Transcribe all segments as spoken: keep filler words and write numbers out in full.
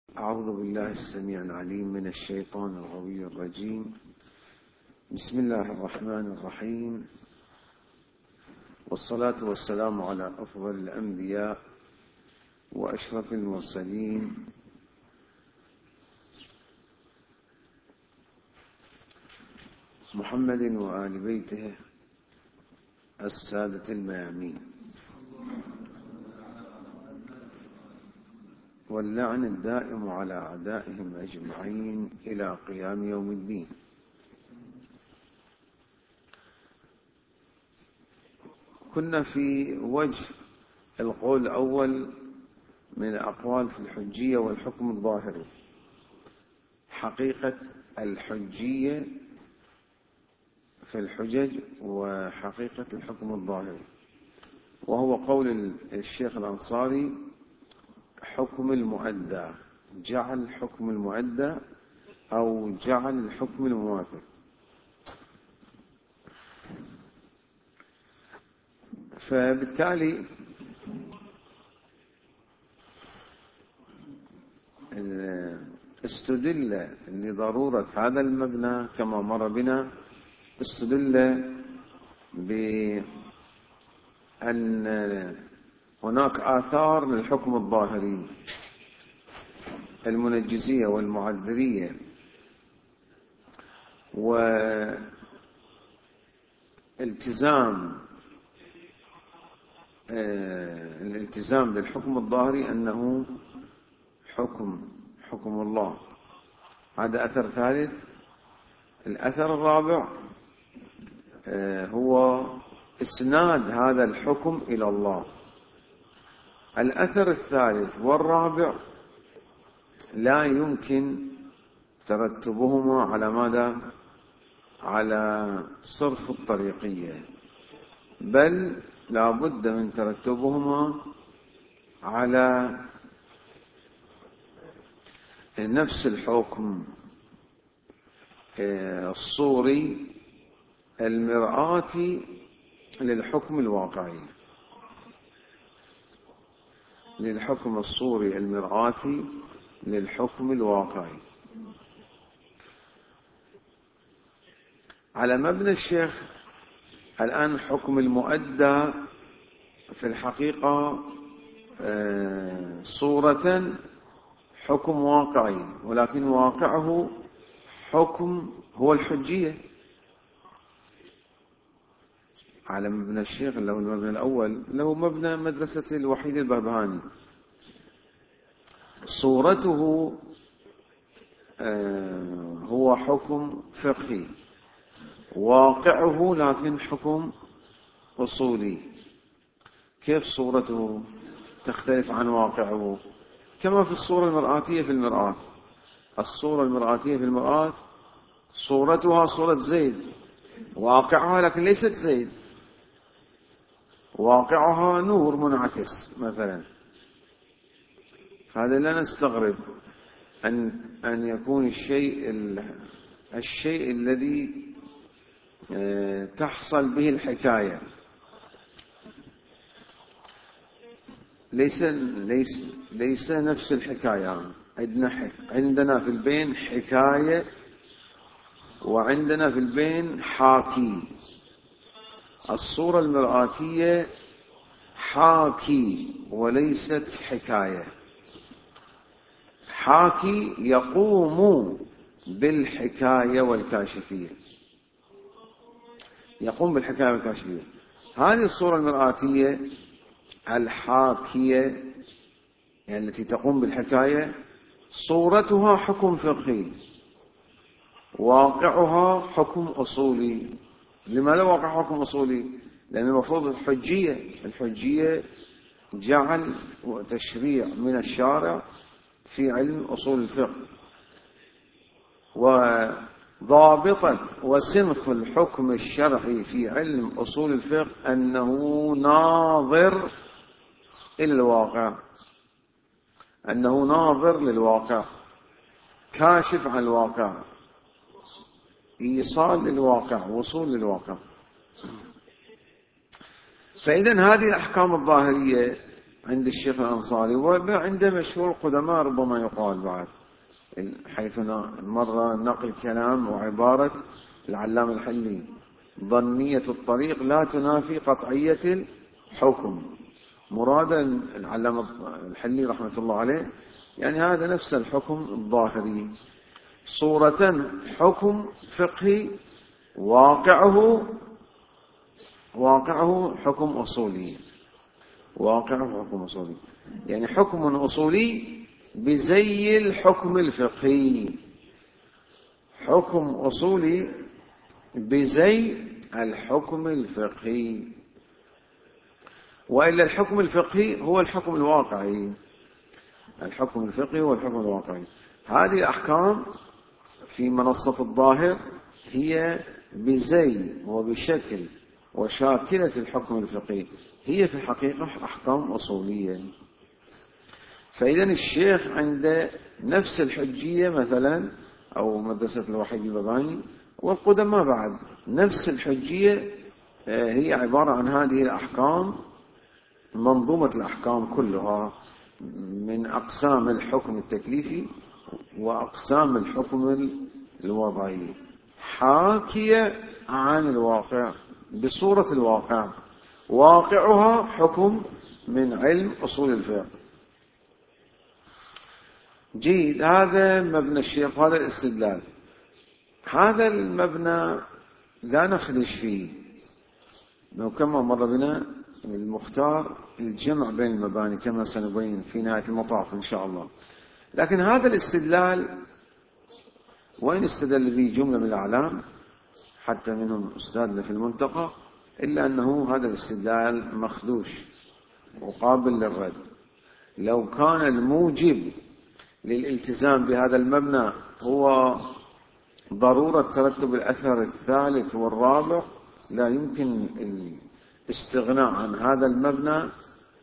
أعوذ بالله السميع العليم من الشيطان الغوي الرجيم. بسم الله الرحمن الرحيم، والصلاة والسلام على أفضل الأنبياء وأشرف المرسلين محمد وآل بيته السادة الميامين، واللعن الدائم على أعدائهم أجمعين إلى قيام يوم الدين. كنا في وجه القول الأول من الأقوال في الحجية والحكم الظاهري، حقيقة الحجية في الحجج وحقيقة الحكم الظاهري، وهو قول الشيخ الأنصاري: حكم المؤدى، جعل حكم المؤدى أو جعل الحكم المماثل. فبالتالي استدل لضرورة هذا المبنى كما مر بنا، استدل بأن هناك آثار للحكم الظاهري المنجزية والمعذرية، والالتزام الالتزام بالحكم الظاهري أنه حكم حكم الله. هذا أثر ثالث. الأثر الرابع هو إسناد هذا الحكم إلى الله. الأثر الثالث والرابع لا يمكن ترتبهما على ماذا؟ على صرف الطريقية، بل لا بد من ترتبهما على نفس الحكم الصوري المرآتي للحكم الواقعي، للحكم الصوري المرآتي للحكم الواقعي. على مبنى الشيخ الآن حكم المؤدى في الحقيقة صورة حكم واقعي، ولكن واقعه حكم هو الحجية. على مبنى الشيخ له المبنى الأول، له مبنى مدرسة الوحيد البهبهاني، صورته هو حكم فقهي، واقعه لكن حكم أصولي. كيف صورته تختلف عن واقعه؟ كما في الصورة المرآتية في المرآة. الصورة المرآتية في المرآة صورتها صورة زيد، واقعها لكن ليست زيد، واقعها نور منعكس مثلا. فهذا لا نستغرب أن أن يكون الشيء الشيء الذي تحصل به الحكاية ليس ليس ليس نفس الحكاية. عندنا عندنا في البين حكاية، وعندنا في البين حاكي. الصورة المرآتية حاكي وليست حكاية. حاكي يقوم بالحكاية والكاشفية، يقوم بالحكاية والكاشفية. هذه الصورة المرآتية الحاكية، يعني التي تقوم بالحكاية، صورتها حكم فقهي، واقعها حكم أصولي. لماذا واقع حكم أصولي؟ لأن المفروض الحجية الحجية جعل وتشريع من الشارع في علم أصول الفقه، وضابطة وسنخ الحكم الشرعي في علم أصول الفقه أنه ناظر إلى الواقع، أنه ناظر للواقع، كاشف عن الواقع، إيصال للواقع، وصول للواقع. فإذا هذه الأحكام الظاهرية عند الشيخ الأنصاري وعند مشهور القدماء ربما يقال بعد، حيث مرة نقل كلام وعبارة العلامة الحلي: ظنية الطريق لا تنافي قطعية الحكم. مراد العلامة الحلي رحمة الله عليه يعني هذا نفس الحكم الظاهري، صورة حكم فقهي واقعه واقعه حكم أصولي، واقعه حكم أصولي يعني حكم أصولي بزي الحكم الفقهي، حكم أصولي بزي الحكم الفقهي. وإلا الحكم الفقهي هو الحكم الواقعي، الحكم الفقهي هو الحكم الواقعي. هذه الأحكام في منصة الظاهر هي بزي وبشكل وشاكلة الحكم الفقهي، هي في الحقيقة أحكام أصولية. فإذا الشيخ عند نفس الحجية مثلا أو مدرسة الوحيد الباباني والقدماء بعد نفس الحجية، هي عبارة عن هذه الأحكام، منظومة الأحكام كلها من أقسام الحكم التكليفي وأقسام الحكم الوضعي، حاكية عن الواقع بصورة الواقع، واقعها حكم من علم أصول الفقه. جيد، هذا مبنى الشيخ، هذا الاستدلال. هذا المبنى لا نخدش فيه، لو كما مر بنا المختار الجمع بين المباني كما سنبين في نهاية المطاف إن شاء الله. لكن هذا الاستدلال وإن استدل به جملة من الأعلام حتى منهم أستاذنا في المنطقة، إلا أنه هذا الاستدلال مخدوش وقابل للرد. لو كان الموجب للالتزام بهذا المبنى هو ضرورة ترتب الأثر الثالث والرابع، لا يمكن الاستغناء عن هذا المبنى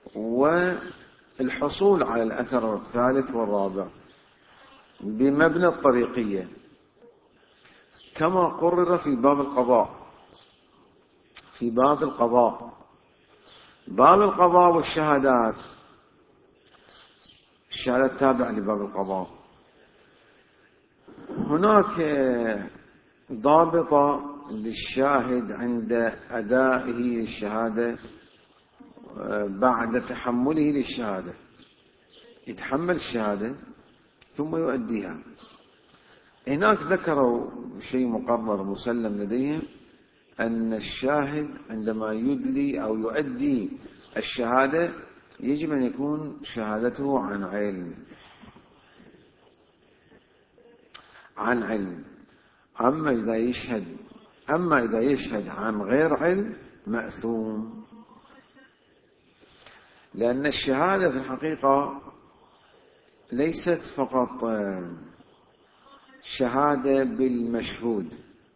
والحصول على الأثر الثالث والرابع بمبنى الطريقية كما قرر في باب القضاء. في باب القضاء باب القضاء والشهادات، الشهادات تابعة لباب القضاء، هناك ضابطة للشاهد عند أدائه الشهادة بعد تحمله للشهادة، يتحمل الشهادة ثم يؤديها. هناك ذكروا شيء مقرر مسلم لديهم أن الشاهد عندما يدلي أو يؤدي الشهادة يجب أن يكون شهادته عن علم، عن علم. أما إذا يشهد أما إذا يشهد عن غير علم مأثوم، لأن الشهادة في الحقيقة ليست فقط شهادة بالمشهود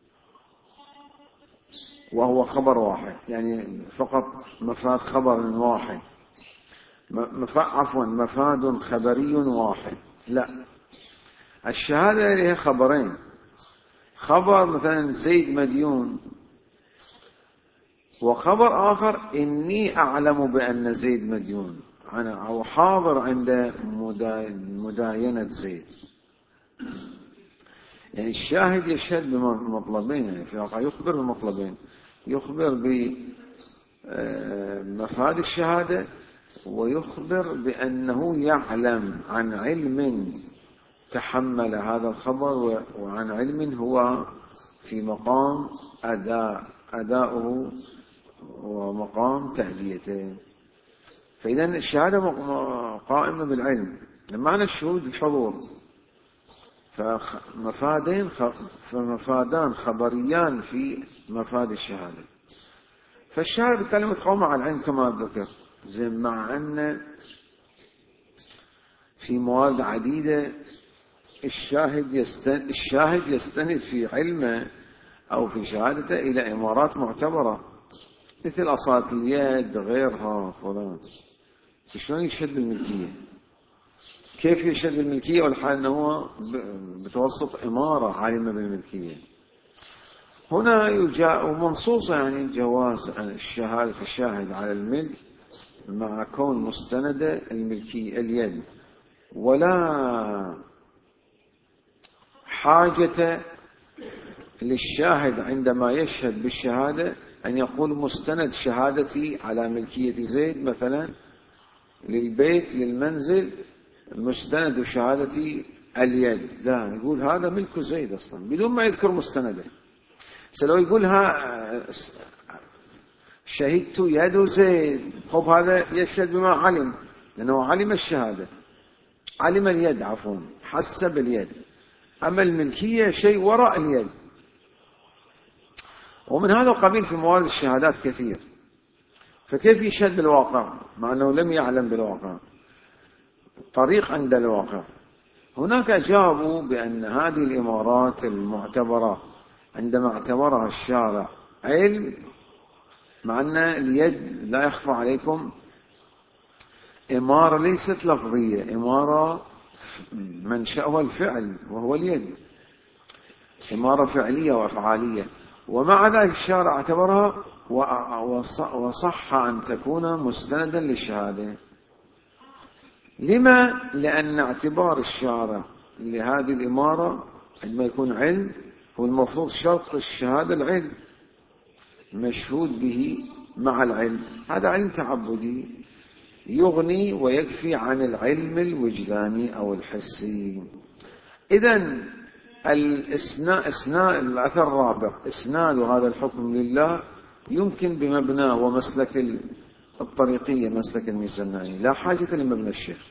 وهو خبر واحد، يعني فقط مفاد خبر واحد، عفوا مفاد خبري واحد، لا، الشهادة لها خبرين. خبر مثلا زيد مديون، وخبر آخر إني أعلم بأن زيد مديون، أنا أو حاضر عند مداينة زيد. يعني الشاهد يشهد بمطلبين، يعني في واقع يخبر بمطلبين، يخبر بمفاد الشهادة ويخبر بأنه يعلم عن علم تحمل هذا الخبر وعن علم هو في مقام أداء أداؤه ومقام تأديته. فإذا الشهادة قائمة بالعلم، معنى الشهود الحضور، فمفادين فمفادان خبريان في مفاد الشهادة. فالشهادة بالتالي متقومة على العلم كما ذكر، زي مع أن في مواد عديدة الشاهد يستند, الشاهد يستند في علمه أو في شهادته إلى إمارات معتبرة مثل أصالة اليد غيرها فلان. شلون يشهد بالملكية؟ كيف يشهد بالملكية والحال أنه بتوسط إمارة عالمة بالملكية؟ هنا يجاء منصوصة يعني جواز الشهادة الشاهد على الملك مع كون مستندة الملكية اليد، ولا حاجة للشاهد عندما يشهد بالشهادة أن يقول مستند شهادتي على ملكية زيد مثلا للبيت للمنزل، مستند شهادتي اليد، لا، يقول هذا ملك زيد أصلا بدون ما يذكر مستنده. سلو يقولها شهدت يد زيد، خب هذا يشهد بما علم، لأنه علم الشهادة، علم اليد، عفوا حسب اليد. أما الملكية شيء وراء اليد. ومن هذا القبيل في موارد الشهادات كثير، فكيف يشهد بالواقع مع أنه لم يعلم بالواقع؟ طريق عند الواقع. هناك جابوا بأن هذه الإمارات المعتبرة عندما اعتبرها الشارع علم، مع أن اليد لا يخفى عليكم إمارة ليست لفظية، إمارة منشأها الفعل وهو اليد، إمارة فعلية وأفعالية، ومع ذلك الشارع اعتبرها وصح أن تكون مستندا للشهادة. لما؟ لأن اعتبار الشارع لهذه الإمارة عندما يكون علم، هو المفروض شرط الشهادة العلم، مشهود به مع العلم، هذا علم تعبدي يغني ويكفي عن العلم الوجداني أو الحسي. إذن الإسناء إسناء الأثر الرابع، إسناد هذا الحكم لله يمكن بمبنى ومسلك الطريقية، مسلك الميزاني، لا حاجة لمبنى الشيخ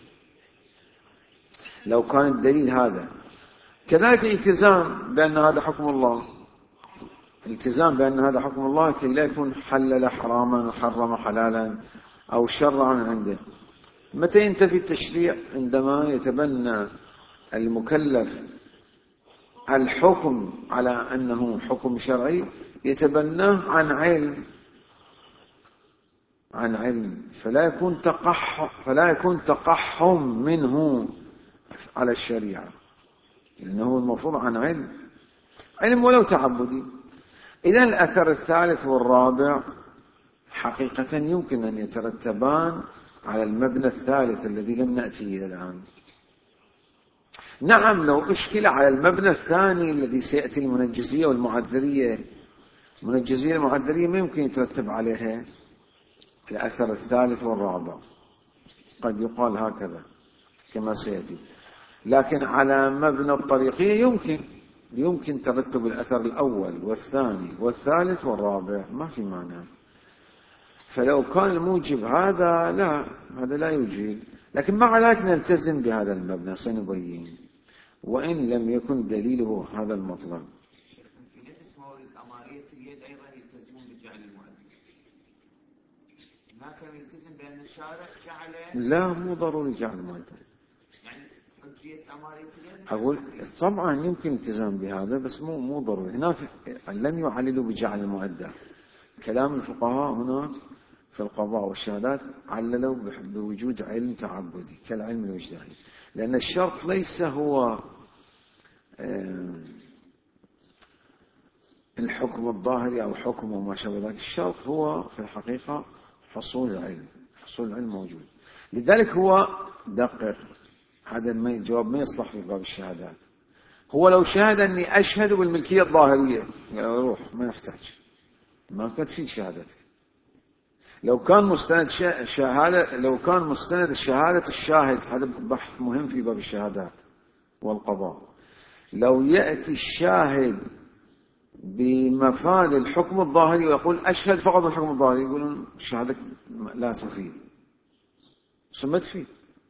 لو كان الدليل هذا. كذلك الالتزام بأن هذا حكم الله، الالتزام بأن هذا حكم الله كي لا يكون حلل حراما وحرم حلالا أو شرعا من عنده. متى ينتفي التشريع؟ عندما يتبنى المكلف الحكم على أنه حكم شرعي يتبناه عن علم، عن علم، فلا يكون تقح فلا يكون تقحم منه على الشريعة، لأنه المفروض عن علم، علم ولو تعبدي. إذا الأثر الثالث والرابع حقيقة يمكن أن يترتبان على المبنى الثالث الذي لم نأتي إلى الآن. نعم، لو أشكل على المبنى الثاني الذي سيأتي المنجزية والمعذرية، المنجزية والمعذرية ما يمكن يترتب عليها الأثر الثالث والرابع، قد يقال هكذا كما سيأتي، لكن على مبنى الطريقية يمكن يمكن ترتب الأثر الأول والثاني والثالث والرابع، ما في معنى. فلو كان الموجب هذا، لا، هذا لا يوجب، لكن مع ذلك نلتزم بهذا المبنى سنبين، وإن لم يكن دليله هذا المطلب. في نفس مورد أمارية اليد أيضا يلتزمون بجعل المؤدب، ما كان يلتزم بأن الشارع جعل، لا، مو ضروري جعل المؤدب، يعني حجية أمارية اليد. أقول طبعا يمكن التزام بهذا، بس مو مو ضروري. هناك لم يعللوا بجعل المؤدب، كلام الفقهاء هناك في القضاء والشهادات عللوا بوجود علم تعبدي كالعلم الوجداني، لأن الشرط ليس هو الحكم الظاهري أو حكم وما شابه ذلك، الشرط هو في الحقيقة حصول العلم، حصول العلم موجود. لذلك هو دقق، هذا الجواب ما يصلح في باب الشهادات. هو لو شهد أني أشهد بالملكية الظاهرية، روح ما يحتاج، ما كانت تفيد شهادتك. لو كان مستند شهادة لو كان مستند شهادة الشاهد، هذا بحث مهم في باب الشهادات والقضاء. لو يأتي الشاهد بمفاد الحكم الظاهري ويقول أشهد فقط بالحكم الظاهري، يقولون شهادتك لا تفيد، ثم تفيد.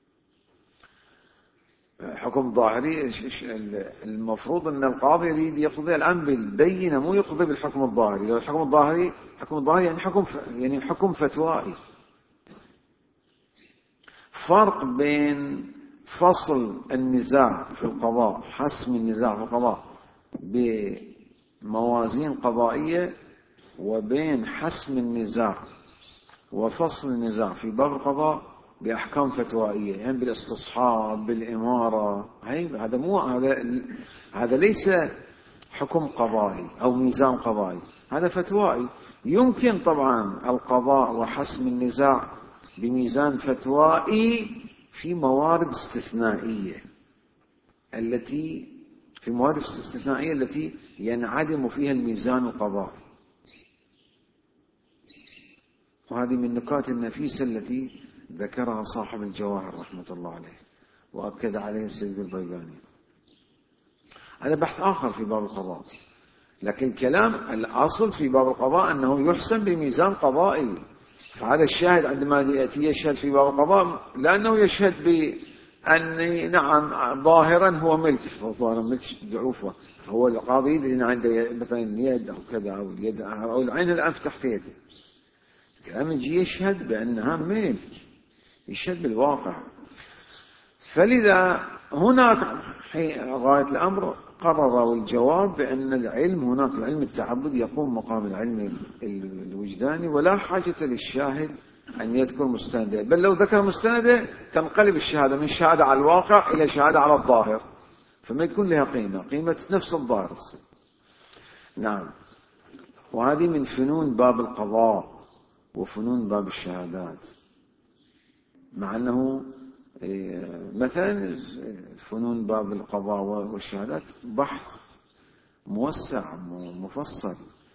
حكم ظاهري المفروض أن القاضي يريد يقضي الآن بالبينة، مو يقضي بالحكم الظاهري. لو الحكم الظاهري حكم الظاهري يعني حكم يعني حكم فتوائي. فرق بين فصل النزاع في القضاء، حسم النزاع في القضاء بموازين قضائية، وبين حسم النزاع وفصل النزاع في باب القضاء بأحكام فتوائية، يعني بالاستصحاب بالإمارة. هذا مو هذا هذا ليس حكم قضائي أو ميزان قضائي، هذا فتوائي. يمكن طبعا القضاء وحسم النزاع بميزان فتوائي في موارد استثنائية التي في موارد استثنائية التي ينعدم فيها الميزان القضائي. وهذه من النكات النفيسة التي ذكرها صاحب الجواهر رحمة الله عليه وأكد عليه السيد البيقاني. هذا بحث آخر في باب القضاء، لكن الكلام الأصل في باب القضاء أنه يحسن بميزان قضائي. فهذا الشاهد عندما يأتي يشهد في باب القضاء لأنه يشهد بأن نعم ظاهرا هو ملك، ظاهرا ملك ضعوفه، هو القاضي يدري عنده مثلا يد أو كذا أو اليد أو العين الأنف تحت يده، الكلام يجي يشهد بأنها ملك، يشهد بالواقع. فلذا هناك غاية الأمر قرروا الجواب بأن العلم هناك العلم التعبد يقوم مقام العلم الوجداني، ولا حاجة للشاهد أن يذكر مستنده، بل لو ذكر مستنده تنقلب الشهادة من شهادة على الواقع إلى شهادة على الظاهر، فما يكون لها قيمة قيمة نفس الظاهر. نعم. وهذه من فنون باب القضاء وفنون باب الشهادات، مع أنه مثلا فنون باب القضاء والشهادات بحث موسع مفصل.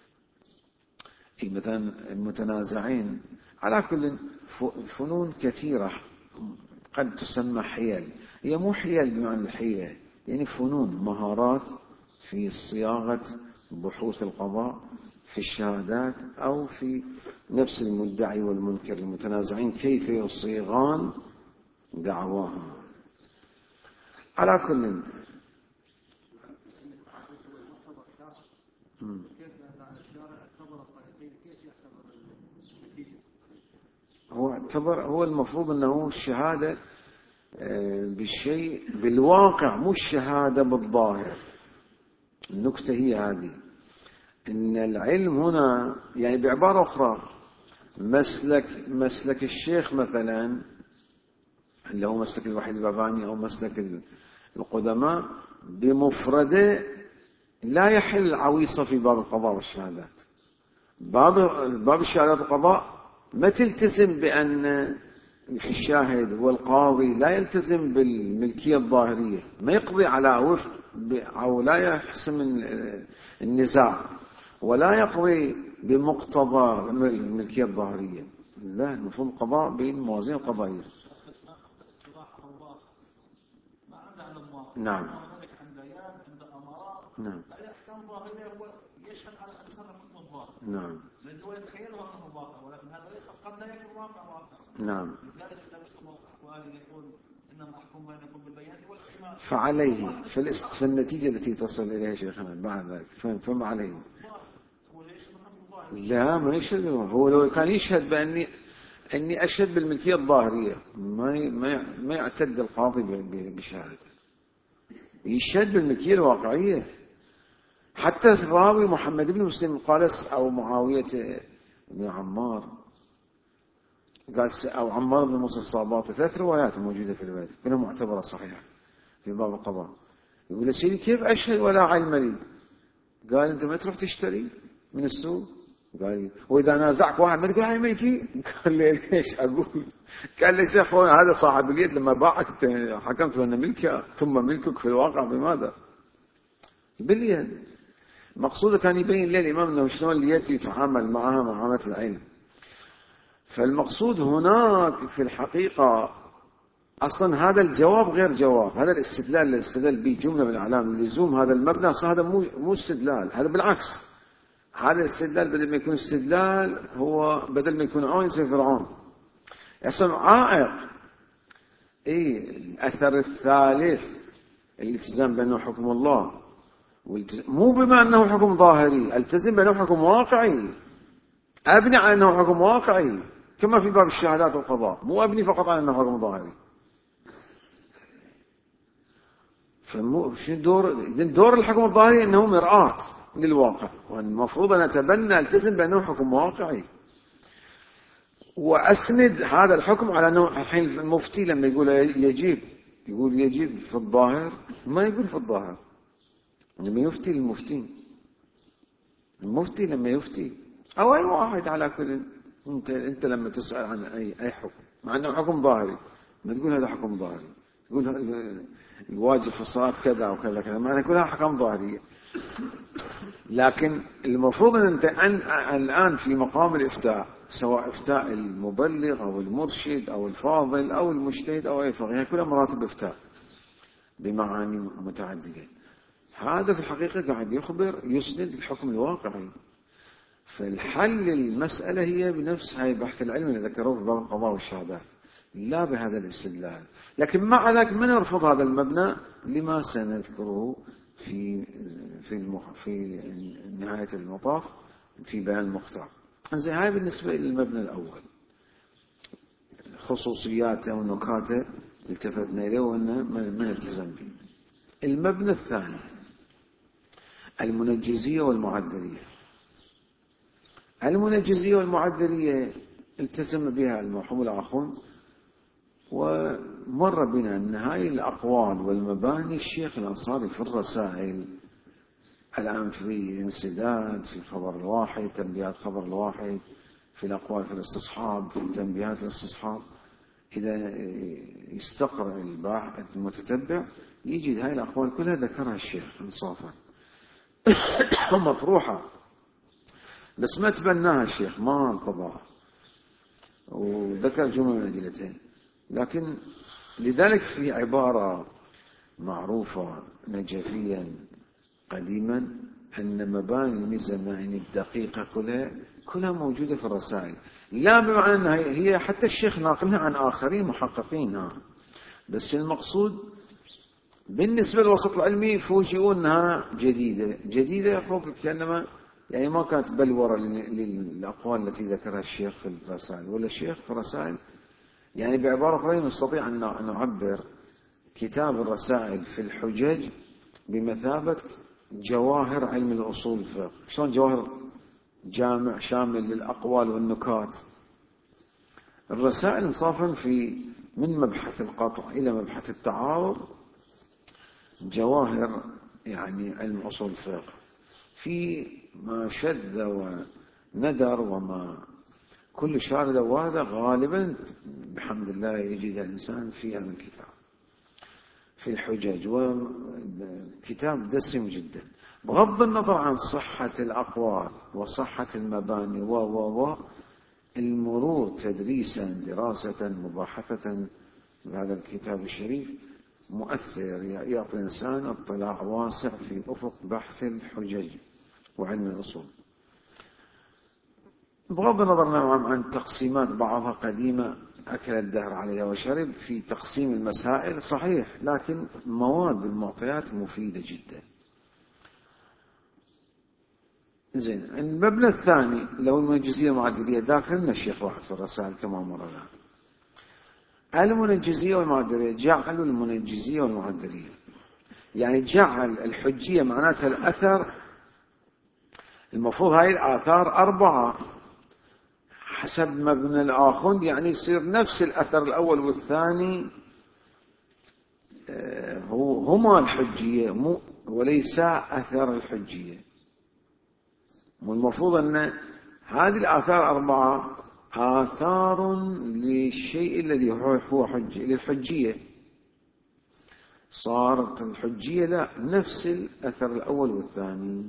مثلا المتنازعين على كل فنون كثيرة قد تسمى حيل، هي مو حيل بمعنى الحيل، يعني فنون مهارات في صياغة بحوث القضاء في الشهادات أو في نفس المدعي والمنكر المتنازعين كيف يصيغان دعواهم. على كل هو اعتبر هو المفروض أنه الشهادة بالشيء بالواقع مو الشهادة بالظاهر. النكتة هي هذه، إن العلم هنا يعني بعبارة أخرى مسلك مسلك الشيخ مثلا اللي هو مسلك الوحيد الباباني أو مسلك القدماء بمفرده لا يحل العويصة في باب القضاء والشهادات. باب باب الشهادات والقضاء ما تلتزم بأن في الشاهد والقاضي لا يلتزم بالملكية الظاهرية، ما يقضي على وفق أو لا يحسم النزاع ولا يقضي بمقتضى الملكية الظاهرية. لا، المفروض القضاء بين موازين القضائية. نعم نعم يشهد على أكثر حكم الظاهر. نعم. لأن هو يتخيله حكم الواقع، ولكن هذا ليس قد لا يكون واقع واقع. نعم. لذلك النبي صلى الله عليه وسلم يقول إنما أحكم بينكم بالبينات والإيمان. فعليه في الاست في النتيجة التي تصل إليها شيخنا بعد ذلك فما عليه. هو يشهد حكم الظاهر. لا ما يشهد، هو لو كان يشهد بأني أني أشهد بالملكية الظاهرية ما ما ما يعتد القاضي بشهادته، يشهد بالملكية الواقعية. حتى الراوي محمد بن مسلم القالس أو معاوية بن عمار قال أو عمار بن موسى الصاباطي، ثلاث روايات موجودة في البيت كلها معتبرة صحيحة في باب القضاء. يقول سيدي كيف أشهد ولا علم لي؟ قال أنت ما تروح تشتري من السوق؟ قال وإذا نازعك واحد ما تقول هاي ملكي؟ قال لي ليش أقول؟ قال لي شيخ هذا صاحب اليد لما باعك حكمت بأنه ملكه، ثم ملكك في الواقع بماذا؟ باليد. مقصوده كان يبين لي الإمام أنه شلون اليد يتعامل معها معاملة العلم. فالمقصود هناك في الحقيقة أصلا هذا الجواب غير جواب، هذا الاستدلال اللي استدل به جملة من الأعلام لزوم هذا المبنى، هذا مو مو استدلال، هذا بالعكس، هذا الاستدلال بدل ما يكون استدلال هو بدل ما يكون عون زي فرعون أصلا عائق. إيه الأثر الثالث الالتزام بأنه حكم الله، مو بما أنه حكم ظاهري، التزم بأنه حكم واقعي، أبني على أنه حكم واقعي كما في باب الشهادات والقضاء، مو أبني فقط على أنه حكم ظاهري. فمو دور دور الحكم الظاهري أنه مرآة للواقع، والمفروض أن أتبنى التزم بأنه حكم واقعي وأسند هذا الحكم على أنه الحين المفتي لما يقول يجيب يقول يجيب في الظاهر، ما يقول في الظاهر لما يفتي المفتي المفتي لما يفتي أو أي واحد على كل أنت أنت لما تسأل عن أي أي حكم مع أنه حكم ظاهري، ما تقول هذا حكم ظاهري، تقول الواجب في الصلاة كذا وكذا كذا، معنى كلها حكم ظاهرية. لكن المفروض أن أنت الآن في مقام الإفتاء، سواء إفتاء المبلغ أو المرشد أو الفاضل أو المجتهد أو أي فقيه، كلها مراتب إفتاء بمعاني متعددة. هذا في الحقيقة قاعد يخبر يسند الحكم الواقعي. فالحل المسألة هي بنفس هاي بحث العلم اللي ذكروه في باب القضاء والشهادات، لا بهذا الاستدلال. لكن مع ذلك من يرفض هذا المبنى لما سنذكره في في المخ في نهاية المطاف في بيان المختار. زين، هاي بالنسبة للمبنى الأول، خصوصياته ونكاته التفتنا إليه وأنه ما نلتزم به. المبنى الثاني المنجزية والمعدلية. المنجزية والمعدلية التزم بها المرحوم الآخون، ومر بنا أن هاي الأقوال والمباني الشيخ الأنصاري في الرسائل، الآن في انسداد في الخبر الواحد، تنبيهات خبر الواحد، في الأقوال في الاستصحاب، في تنبيهات الاستصحاب، إذا يستقرأ الباحث المتتبع يجد هاي الأقوال كلها ذكرها الشيخ إنصافا مطروحة، بس ما تبناها الشيخ، ما انطبعها، وذكر جمل من أدلتين. لكن لذلك في عبارة معروفة نجفيا قديما أن مباني الميزان الدقيقة كلها كلها موجودة في الرسائل، لا بمعنى أنها هي حتى الشيخ ناقلها عن آخرين محققين، بس المقصود بالنسبة للوسط العلمي فوجئوا أنها جديدة جديدة فوق كأنما يعني ما كانت بلورة للأقوال التي ذكرها الشيخ في الرسائل، ولا الشيخ في الرسائل يعني بعبارة أخرى نستطيع أن نعبر كتاب الرسائل في الحجج بمثابة جواهر علم الأصول الفقه. شلون جواهر جامع شامل للأقوال والنكات؟ الرسائل انصافا في من مبحث القطع إلى مبحث التعارض جواهر يعني علم أصول الفقه، في ما شذ وندر وما كل شارد وهذا غالبا بحمد الله يجد الإنسان في هذا الكتاب في الحجج، وكتاب دسم جدا بغض النظر عن صحة الأقوال وصحة المباني و و و المرور تدريسا دراسة مباحثة بهذا الكتاب الشريف مؤثر، يعطي الإنسان اطلاع واسع في أفق بحث الحجج وعلم الأصول، بغض النظر عن تقسيمات بعضها قديمة أكل الدهر عليها وشرب في تقسيم المسائل صحيح، لكن مواد المعطيات مفيدة جدا. زين، المبنى الثاني لو المنجزية المعدلية داخلنا الشيخ واحد في الرسائل كما مرنا. المنجزية والمعدلية، جعلوا المنجزية والمعدلية يعني جعل الحجية معناتها الأثر، المفروض هاي الآثار أربعة حسب مبنى الآخوند، يعني يصير نفس الأثر الأول والثاني هو هما الحجية مو وليس أثر الحجية. والمفروض أن هذه الآثار أربعة آثار للشيء الذي هو حجية للحجية، صارت الحجية لا نفس الأثر الأول والثاني.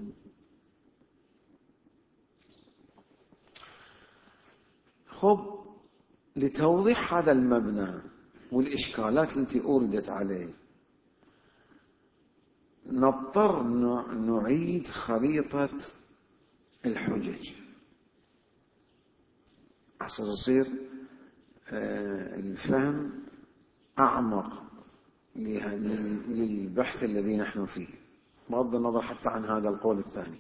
خب، لتوضيح هذا المبنى والإشكالات التي أوردت عليه نضطر نعيد خريطة الحجج عشان يصير الفهم أعمق للبحث الذي نحن فيه، بغض النظر حتى عن هذا القول الثاني.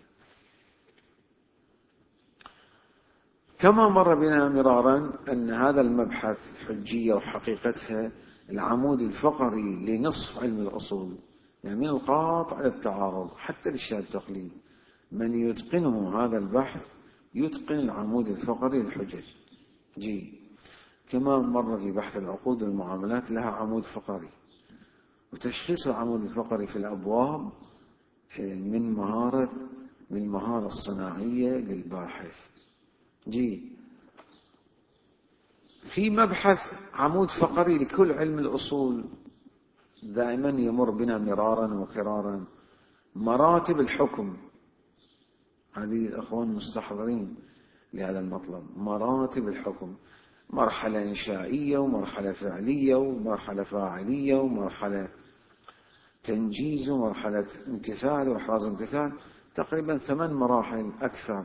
كما مر بنا مرارا أن هذا المبحث الحجية وحقيقتها العمود الفقري لنصف علم الأصول، يعني من القاطع للتعارض حتى للشاذ التقليد، من يتقنه هذا البحث يتقن العمود الفقري للحجج. جي كما مر في بحث العقود والمعاملات لها عمود فقري، وتشخيص العمود الفقري في الأبواب من مهارة من المهارة الصناعية للباحث. جي في مبحث عمود فقري لكل علم الأصول دائما يمر بنا مرارا وكرارا، مراتب الحكم. هذه الأخوان مستحضرين لهذا المطلب. مراتب الحكم، مرحلة إنشائية ومرحلة فعلية ومرحلة فاعلية ومرحلة تنجيز ومرحلة امتثال وإحراز امتثال، تقريبا ثمان مراحل أكثر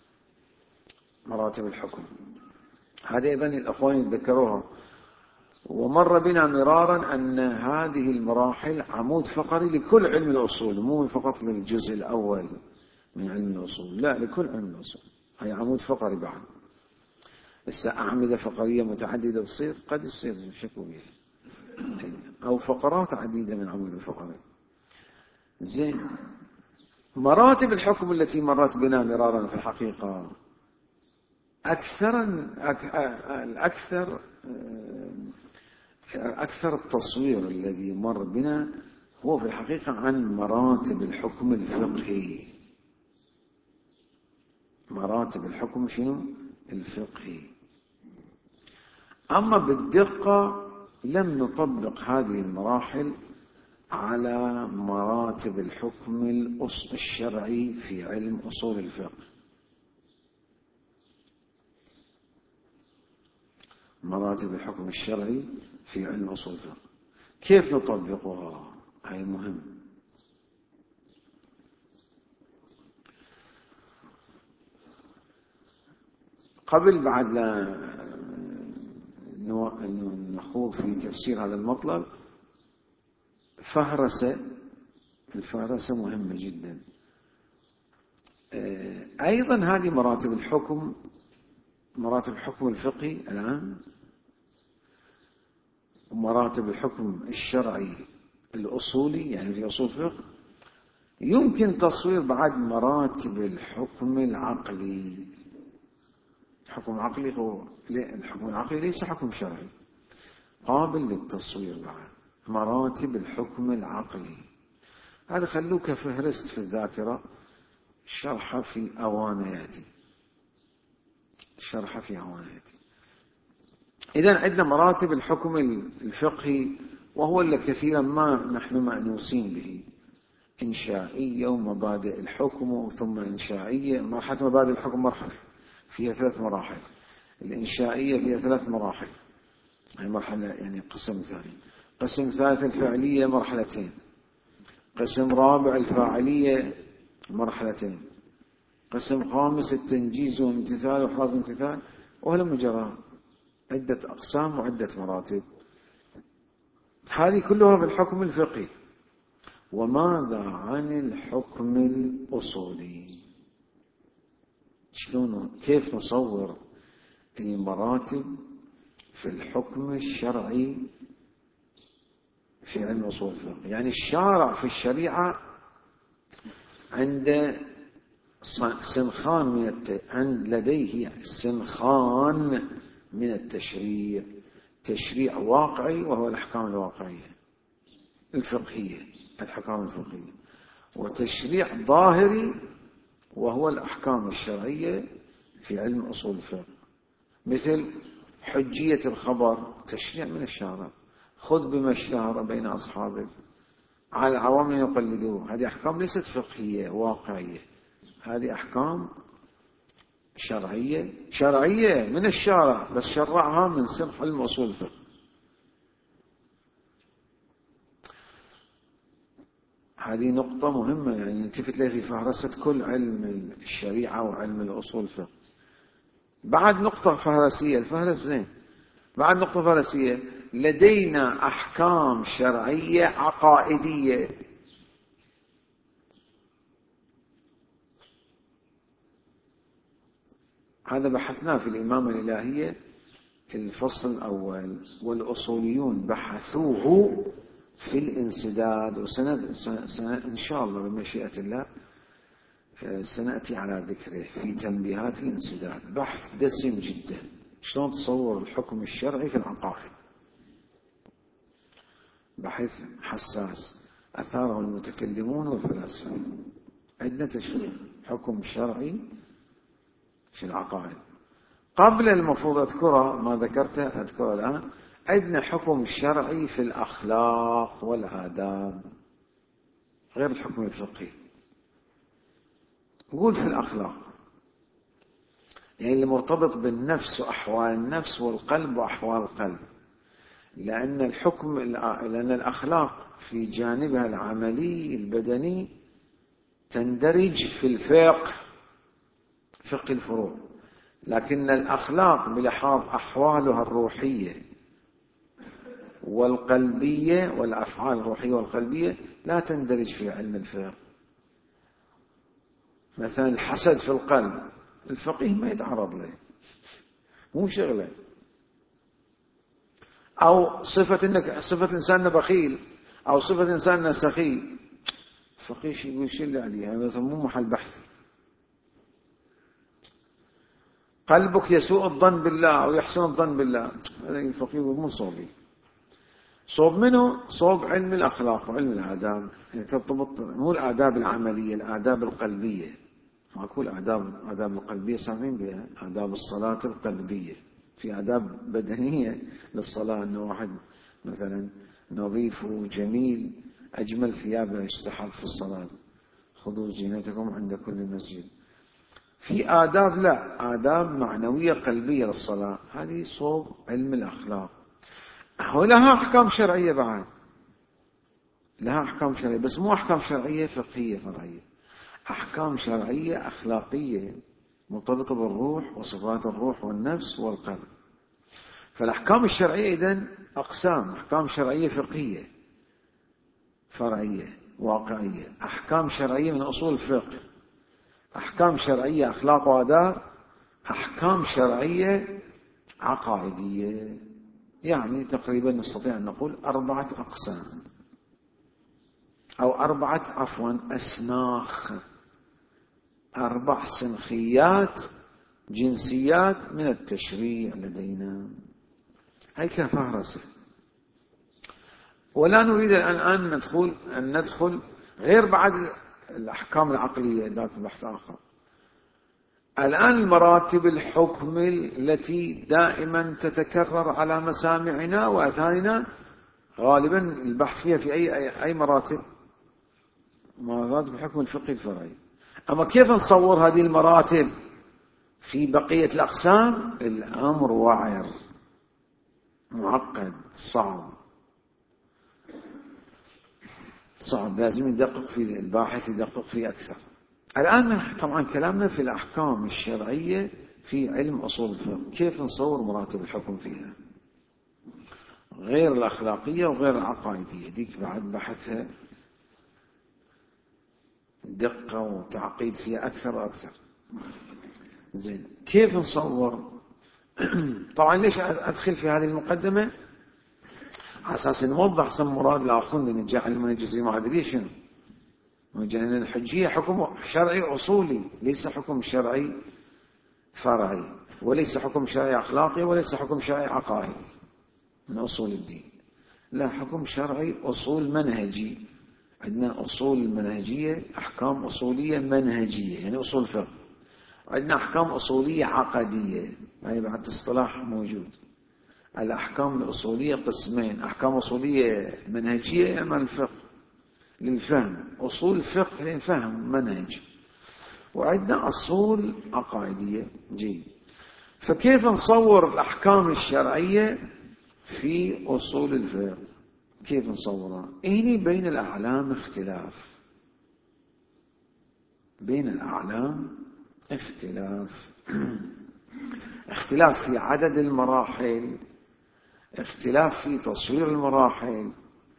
مراتب الحكم. هذه بني الأخوان يتذكروها. ومر بنا مرارا أن هذه المراحل عمود فقري لكل علم الأصول، مو فقط للجزء الأول من علم الأصول، لا، لكل علم الأصول. هي عمود فقري بعد. هسه أعمدة فقرية متعددة تصير، قد يصير شكو بها، أو فقرات عديدة من عمود الفقري. زين، مراتب الحكم التي مرت بنا مرارا في الحقيقة أكثر الأكثر أكثر التصوير الذي مر بنا هو في الحقيقة عن مراتب الحكم الفقهي. مراتب الحكم شنو؟ الفقهي. أما بالدقة لم نطبق هذه المراحل على مراتب الحكم الشرعي في علم أصول الفقه. مراتب الحكم الشرعي في علم أصول الفقه كيف نطبقها؟ هاي مهم. قبل بعد لا نخوض في تفسير هذا المطلب، فهرسة. الفهرسة مهمة جدا. أيضا هذه مراتب الحكم، مراتب الحكم الفقهي الآن، ومراتب الحكم الشرعي الأصولي يعني في أصول الفقه. يمكن تصوير بعد مراتب الحكم العقلي. الحكم العقلي هو الحكم العقلي ليس حكم شرعي، قابل للتصوير بعد. مراتب الحكم العقلي هذا خلوه كفهرست في الذاكرة، شرح في أوانياتي، شرح في أوانياتي. إذن عندنا مراتب الحكم الفقهي، وهو اللي كثيرا ما نحن مأنوسين به. إنشائية ومبادئ الحكم ثم إنشائية. مرحلة مبادئ الحكم مرحلة فيها ثلاث مراحل. الإنشائية فيها ثلاث مراحل، هي مرحلة يعني قسم ثاني. قسم ثالث الفعلية مرحلتين. قسم رابع الفاعلية مرحلتين. قسم خامس التنجيز وامتثال وإحراز امتثال. وهلم جرى عدة أقسام وعدة مراتب. هذه كلها في الحكم الفقهي. وماذا عن الحكم الأصولي؟ شلون كيف نصور المراتب في الحكم الشرعي في علم أصول الفقه؟ يعني الشارع في الشريعة عند سنخان من الت... عند لديه سنخان من التشريع. تشريع واقعي وهو الأحكام الواقعية الفقهية، الأحكام الفقهية، وتشريع ظاهري وهو الأحكام الشرعية في علم أصول الفقه، مثل حجية الخبر، تشريع من الشارع. خذ بما اشتهر بين أصحابك على العوام يقلدوه. هذه أحكام ليست فقهية واقعية، هذه أحكام شرعية شرعية من الشارع، بس شرعها من سنخ علم أصول الفقه. هذه نقطة مهمة يعني نلتفت لها في فهرسة كل علم الشريعة وعلم الأصول الفقه. بعد نقطة فهرسية، الفهرس زين. بعد نقطة فهرسية، لدينا أحكام شرعية عقائدية. هذا بحثناه في الإمامة الإلهية الفصل الأول، والأصوليون بحثوه في الانسداد. وسنة سنة إن شاء الله بمشيئة الله سنأتي على ذكره في تنبيهات الانسداد. بحث دسم جدا، شلون تصور الحكم الشرعي في العقائد. بحث حساس أثاره المتكلمون والفلاسفة. عندنا تشريع حكم شرعي في العقائد. قبل المفروض أذكره ما ذكرته أذكره الآن. عندنا حكم شرعي في الأخلاق والآداب غير الحكم الفقهي. نقول في الأخلاق يعني اللي مرتبط بالنفس وأحوال النفس والقلب وأحوال القلب، لأن الحكم لأن الأخلاق في جانبها العملي البدني تندرج في الفقه، فقه الفروع، لكن الأخلاق بلحاظ أحوالها الروحية والقلبية والأفعال الروحية والقلبية لا تندرج في علم الفقه. مثلا الحسد في القلب الفقيه ما يتعرض له، مو شغله. أو صفة إنك صفة إنسان بخيل أو صفة إنسان سخي، الفقيه يقول شو اللي عليها، مثلا مو محل بحث. قلبك يسوء الظن بالله أو يحسن الظن بالله، هذا الفقيه مو صوبي. صوب منه صوب علم الأخلاق وعلم الآداب، يعني ترتبط مو الآداب العملية، الآداب القلبية. ماكو الآداب الآداب القلبية سامعين بها، آداب الصلاة القلبية. في آداب بدنية للصلاة، أنه واحد مثلا نظيف وجميل أجمل ثيابه يستحب في الصلاة، خذوا زينتكم عند كل مسجد. في آداب لا، آداب معنوية قلبية للصلاة، هذه صوب علم الأخلاق. ولها أحكام شرعية بعد، لها أحكام شرعية، بس مو أحكام شرعية فقهية فرعية، أحكام شرعية أخلاقية مرتبطة بالروح وصفات الروح والنفس والقلب. فالأحكام الشرعية إذن أقسام: أحكام شرعية فقهية فرعية واقعية، أحكام شرعية من أصول الفقه، أحكام شرعية أخلاق وآداب، أحكام شرعية عقائدية. يعني تقريبا نستطيع أن نقول أربعة أقسام أو أربعة عفوا أسناخ، أربع سنخيات جنسيات من التشريع لدينا. هي كفهرسة. ولا نريد الآن أن ندخل أن ندخل غير بعد الأحكام العقلية، ذاك بحث آخر. الآن المراتب الحكم التي دائما تتكرر على مسامعنا وأذهاننا غالبا البحث فيها في أي أي, أي مراتب؟ مراتب الحكم الفقهي الفرعي. أما كيف نصور هذه المراتب في بقية الأقسام؟ الأمر وعر، معقد، صعب صعب، لازم يدقق فيه الباحث، يدقق فيه أكثر. الآن طبعا كلامنا في الأحكام الشرعية في علم أصول الفقه، كيف نصور مراتب الحكم فيها غير الأخلاقية وغير العقائدية، ديك بعد بحثها دقة وتعقيد فيها أكثر وأكثر. زين، كيف نصور؟ طبعا ليش أدخل في هذه المقدمة؟ على أساس نوضح سم مراد الآخرين نجعل المنجزين ما أدري شنو. لأن الحجية حكم شرعي أصولي، ليس حكم شرعي فرعي، وليس حكم شرعي أخلاقي، وليس حكم شرعي عقائدي من أصول الدين. لا، حكم شرعي أصول منهجي. عندنا أصول منهجية، أحكام أصولية منهجية يعني أصول فقه. عندنا أحكام أصولية عقدية، هاي بعد اصطلاح موجود. الأحكام الأصولية قسمين: أحكام أصولية منهجية من الفقه للفهم، أصول الفقه للفهم منهج، وعندنا أصول عقائدية. جيد، فكيف نصور الأحكام الشرعية في أصول الفقه؟ كيف نصورها؟ هنا بين الأعلام اختلاف، بين الأعلام اختلاف اختلاف في عدد المراحل، اختلاف في تصوير المراحل،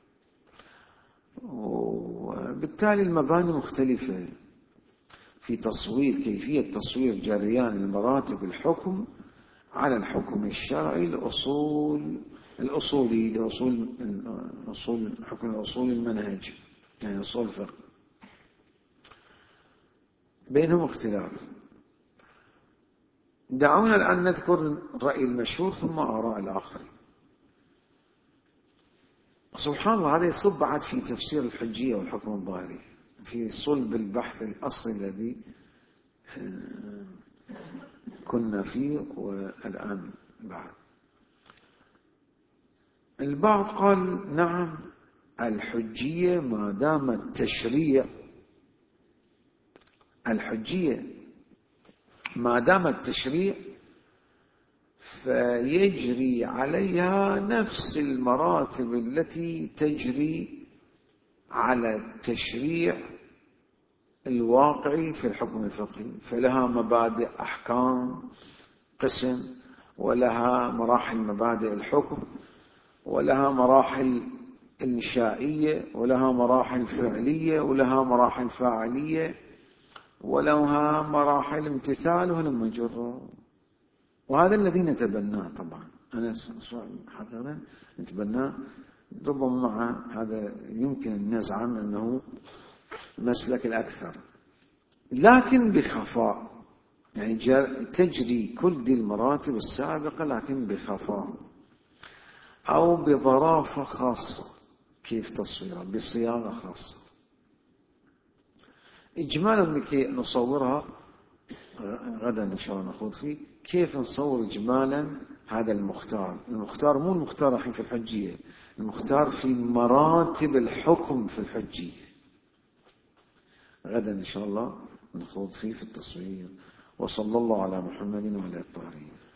وبالتالي المباني مختلفة في تصوير، كيفية تصوير جريان المراتب الحكم على الحكم الشرعي الأصول الأصولي لأصول أصول حكم الأصول المنهج يعني أصول الفقه، بينهم اختلاف. دعونا الآن نذكر الرأي المشهور ثم آراء الآخرين. سبحان الله، هذا يصب بعد في تفسير الحجية والحكم الظاهري، في صلب البحث الأصلي الذي كنا فيه والآن بعد. البعض قال نعم، الحجية ما دام التشريع الحجية ما دام التشريع فيجري عليها نفس المراتب التي تجري على التشريع الواقعي في الحكم الفقهي، فلها مبادئ أحكام قسم، ولها مراحل مبادئ الحكم، ولها مراحل إنشائية، ولها مراحل فعلية، ولها مراحل فاعلية، ولها مراحل امتثال ولم يجر. وهذا الذي نتبناه طبعا، أنا حقيقة نتبناه، ربما مع هذا يمكن النزع عنه أنه مسلك الأكثر، لكن بخفاء، يعني تجري كل دي المراتب السابقة لكن بخفاء أو بظرافة خاصة. كيف تصويرها؟ بصياغة خاصة. إجمالا لكي نصورها غدا إن شاء الله نخوض فيه كيف نصور إجمالا هذا المختار. المختار مو المختار الحين في الحجية، المختار في مراتب الحكم في الحجية. غدا إن شاء الله نخوض فيه في التصوير. وصلى الله على محمد وعلى الطاهرين.